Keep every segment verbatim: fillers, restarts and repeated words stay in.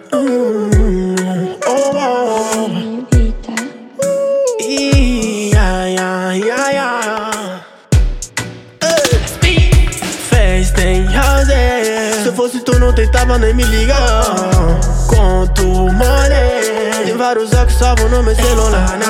Hum, oh, oh. Ih, ai, ai, ai, ai. Festejose. Se eu fosse tu não tentava nem me ligar. Conto money. Tem vários que salvam no meu celular.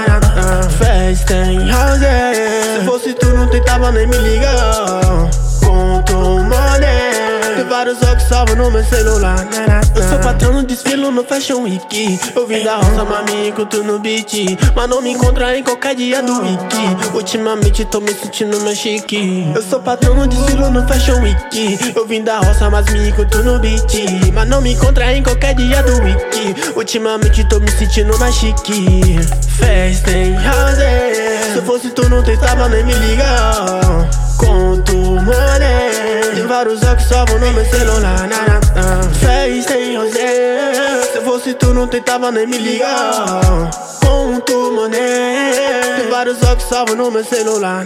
Festejose. Se eu fosse tu não tentava nem me ligar. Conto money. Tem vários que salvam no meu celular. Eu sou patrão no desfilo no Fashion Week. Eu vim da roça, mas me encontro no beat. Mas não me encontra em qualquer dia do week. Ultimamente tô me sentindo no chique. Eu sou patrão no desfilo no Fashion Week. Eu vim da roça, mas me encontro no beat. Mas não me encontra em qualquer dia do week. Ultimamente tô me sentindo mais chique. Festejose. Se eu fosse tu não tentava nem me ligar. Conto money. Tem vários que salvam no meu celular. Festejose. Se eu fosse tu não tentava nem me ligar. Conto money. Tem vários que salvam no meu celular.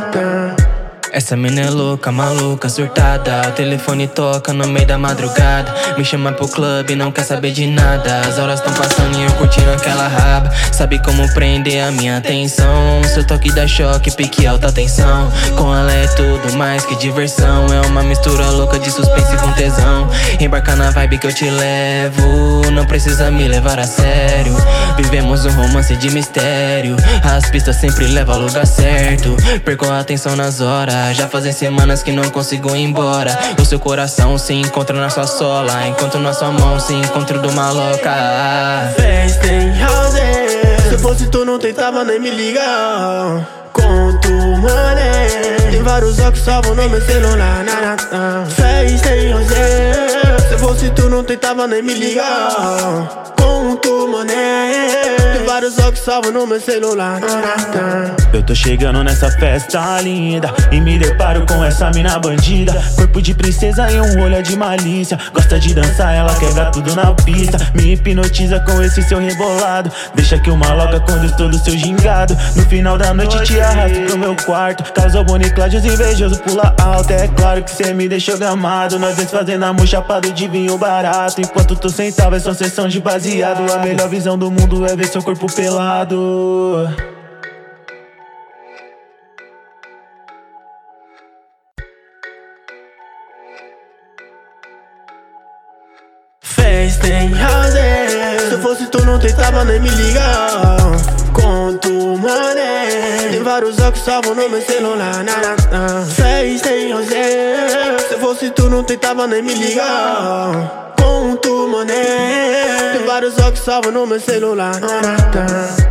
Essa mina é louca, maluca, surtada. O telefone toca no meio da madrugada. Me chama pro clube, não quer saber de nada. As horas tão passando e eu curtindo aquela raba. Sabe como prender a minha atenção. Seu toque dá choque, pique alta tensão. Com ela é tudo mais que diversão. É uma mistura louca de suspense com tesão. Embarca na vibe que eu te levo. Não precisa me levar a sério. Vivemos um romance de mistério. As pistas sempre levam ao lugar certo. Perco a atenção nas horas. Já fazem semanas que não consigo ir embora. O seu coração se encontra na sua sola, enquanto na sua mão se encontra do maloca. Festejose. Se fosse tu não tentava nem me ligar. Conto money. Tem vários que salvam no meu celular. Festejose. Se fosse tu não tentava nem me ligar. Conto money. Tem vários que salvam no meu celular. Eu tô chegando nessa festa linda e me deparo com essa mina bandida. Corpo de princesa e um olhar de malícia. Gosta de dançar, ela quebra tudo na pista. Me hipnotiza com esse seu rebolado. Deixa que o maloca conduz todo o seu gingado. No final da noite te arrasto pro meu quarto. Causa o Bonicládio, os invejosos pula alto. É claro que cê me deixou gamado. Nós dois fazendo amor chapado de vinho barato. Enquanto tu sentava é só sessão de baseado. A melhor visão do mundo é ver seu corpo pelado. Festejose. Se eu fosse tu não tentava nem me ligar. Conto money. Tem vários que salvam no meu celular. Festejose. Se eu fosse tu não tentava nem me ligar. Conto money. Tem vários que salvam no meu celular.